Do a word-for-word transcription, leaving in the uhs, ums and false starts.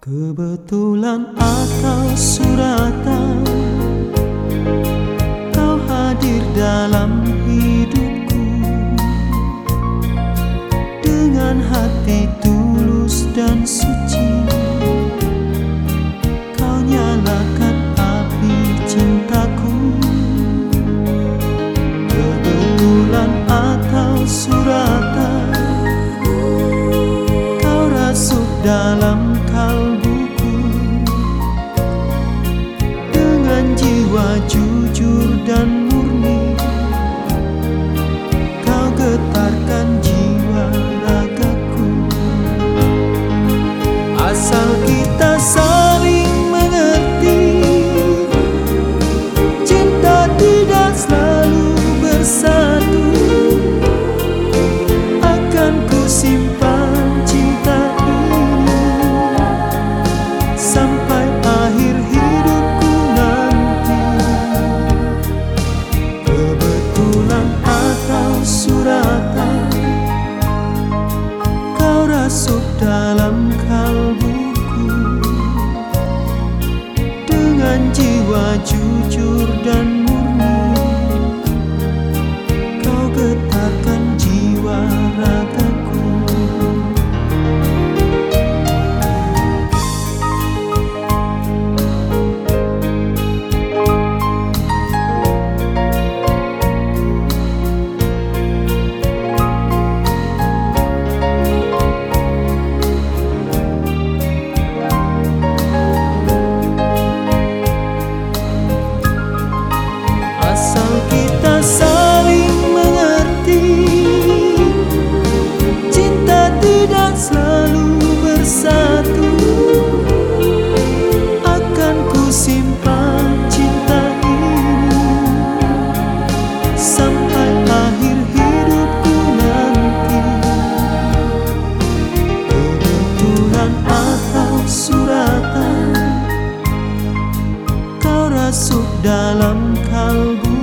Kebetulan atau suratan, kau hadir dalam hidupku dengan hati tulus dan suci. Kau nyalakan api cintaku. Kebetulan atau suratan, kau rasuk dalam kalbuku dengan jiwa jujur dan murni. Kau getarkan jiwa ragaku. Asal kita saling mengerti, cinta tidak selalu bersatu. Akan ku simpan cinta ini sampai akhir hidupku nanti. Kebetulan atau suratan, kau rasuk dalam kalbuku dengan jiwa jujur dan murni. Kau getarkan jiwa ragaku. Asal kita saling mengerti, cinta tidak selalu bersatu. Akan ku simpan cinta ini sampai akhir hidupku nanti. Kebetulan atau suratan, kau rasuk dalam kalbu